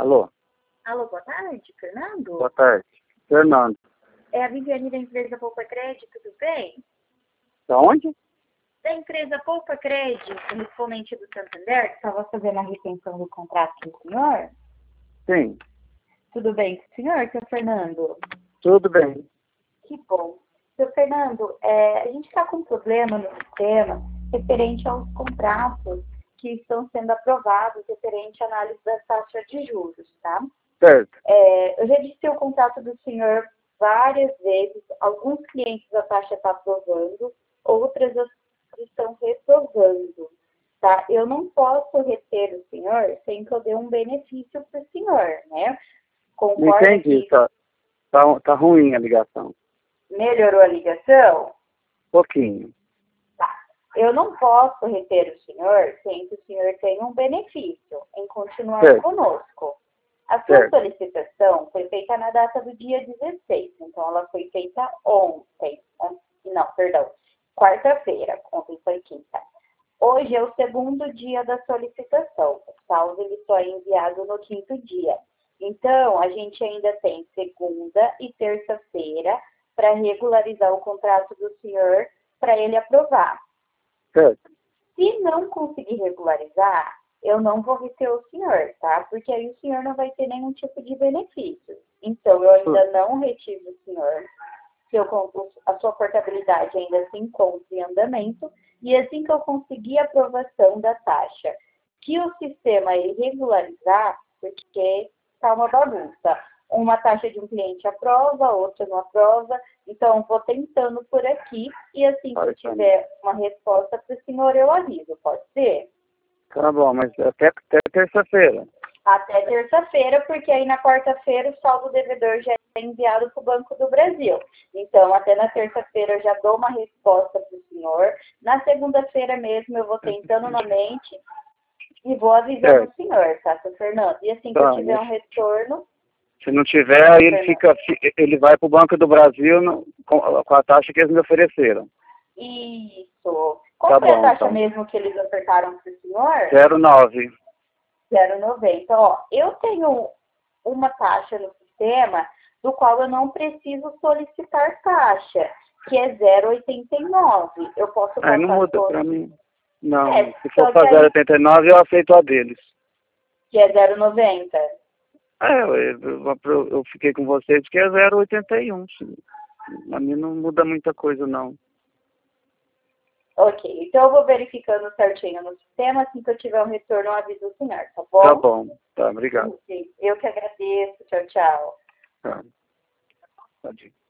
Alô? Alô, boa tarde, Fernando? Boa tarde. Fernando. É a Viviane da empresa Poupa Crédito, tudo bem? Da onde? Da empresa Poupa Crédito, correspondente do Santander, que estava fazendo a retenção do contrato com o senhor. Sim. Tudo bem com o senhor, seu Fernando? Tudo bem. Que bom. Seu Fernando, a gente está com um problema no sistema referente aos contratos que estão sendo aprovados referente à análise da taxa de juros, tá? Certo. Eu já disse o contrato do senhor várias vezes. Alguns clientes a taxa está aprovando, outras estão reprovando, tá? Eu não posso reter o senhor sem que eu dê um benefício para o senhor, né? Não Concorda entendi. que Tá ruim a ligação. melhorou a ligação? Pouquinho. Tá. Eu não posso reter o senhor sem que o senhor tenha um benefício em continuar Certo. conosco. A sua Certo. solicitação foi feita na data do dia 16, então ela foi feita ontem. Não, perdão, quarta-feira, ontem foi quinta. Hoje é o segundo dia da solicitação. O saldo ele só é enviado no quinto dia. Então, a gente ainda tem segunda e terça-feira para regularizar o contrato do senhor para ele aprovar. Certo. Se não conseguir regularizar, eu não vou reter o senhor, tá? Porque aí o senhor não vai ter nenhum tipo de benefício. Então, eu ainda não retive o senhor. A sua portabilidade ainda se encontra em andamento. E assim que eu conseguir a aprovação da taxa, que o sistema ele regularizar, porque está uma bagunça. Uma taxa de um cliente aprova, outra não aprova. Então, vou tentando por aqui. E assim que eu tiver uma resposta para o senhor, eu aviso. Pode ser? Tá bom, mas até terça-feira. Até terça-feira, porque aí na quarta-feira o saldo devedor já é enviado para o Banco do Brasil. Então, até na terça-feira eu já dou uma resposta para o senhor. Na segunda-feira mesmo eu vou tentando novamente e vou avisando o senhor, tá, seu Fernando? E assim que eu tiver um retorno... Se não tiver, aí ele vai para o Banco do Brasil com a taxa que eles me ofereceram. Isso. Qual foi a taxa mesmo que eles ofertaram para o senhor? 0,9. 0,90. Ó, eu tenho uma taxa no sistema do qual eu não preciso solicitar taxa, que é 0,89. Eu posso passar... Aí não muda para mim. Não, se só for para 0,89 eu aceito a deles. Que é 0,90. Eu fiquei com vocês que é 0,81. A mim não muda muita coisa, não. Ok, então eu vou verificando certinho no sistema. Assim que eu tiver um retorno, eu aviso o senhor, tá bom? Tá bom, tá, obrigado. Eu que agradeço. Tchau, tchau. Tá. Pode ir.